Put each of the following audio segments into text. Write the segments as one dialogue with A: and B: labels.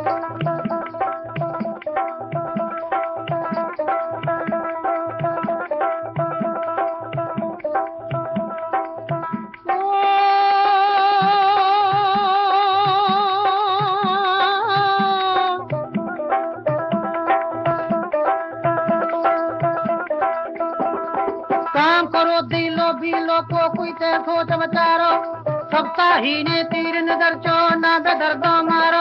A: काम करो दिलो बिलो को कोई ते सोच बचारो, सबका ही ने तीर नजर चो ना बेदर्दो मारो।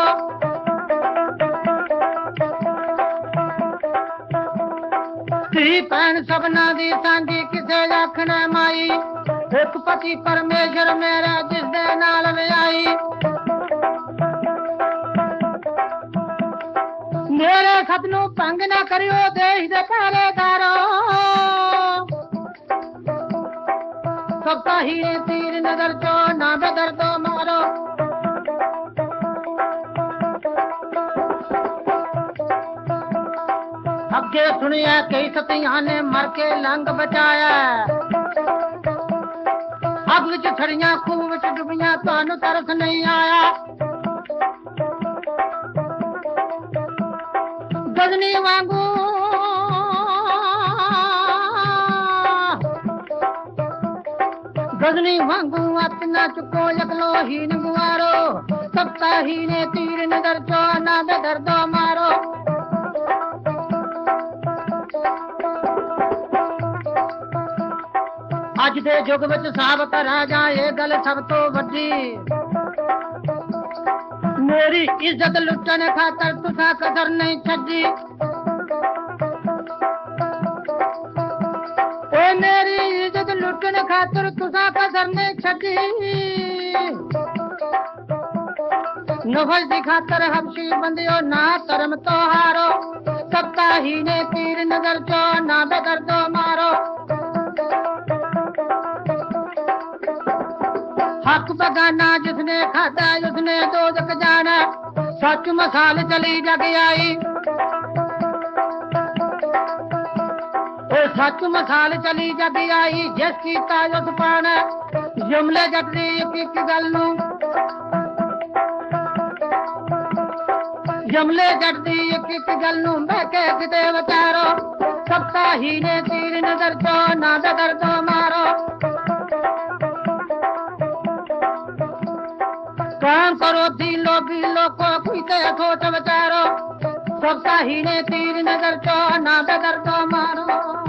A: धी भैन सबना दी सांझी किसे आखना माई, एक पति परमेश्वर मेरा जिस दे नाल आई। मेरे सपनों भंग ना करियो देश दे पहरेदारो, सबका ही तीर नजर चो ना बेदर्दो मारो। अगे सुनिया कई सतिया ने मर के लंग बचाया, अग विच छड़िया खूह विच डुबिया तानू तरस नहीं आया। गजनी वांगू गजनी वांगू अपना चुको लगलो ही गुआरो, सबका ही ने तीर नजर चो ना बेदर्दो मारो। अज दे युग विच साबत राजा ये गल सब तो वड्डी, मेरी इज्जत लुटन खातर तुसा कदर नहीं छड्डी। ओ मेरी इज्जत लुटन खातर तुसा कदर नहीं छड्डी। नफल दी खातर हबशी बंदियो ना धर्म तो हारो, सबका ही ने तीर नजर चो ना बेदर्दो मारो। हक बगाना जिसने खाता उसने दोजख जाना, सच मसाल चली जग आई। ओ सच मसाल चली जग आई, जिसकी ताजुस पाना जुमले जटदी एक गल नू, जुमले जटदी एक गल नू बहके किते विचारो, सबका ही ने तीर नजर चो ना बेदर्दो मारो। काम करो दिलो बिलो को कोई ते सोच विचारो, सबका ही ने तीर नजर चो ना बेदर्दो मारो।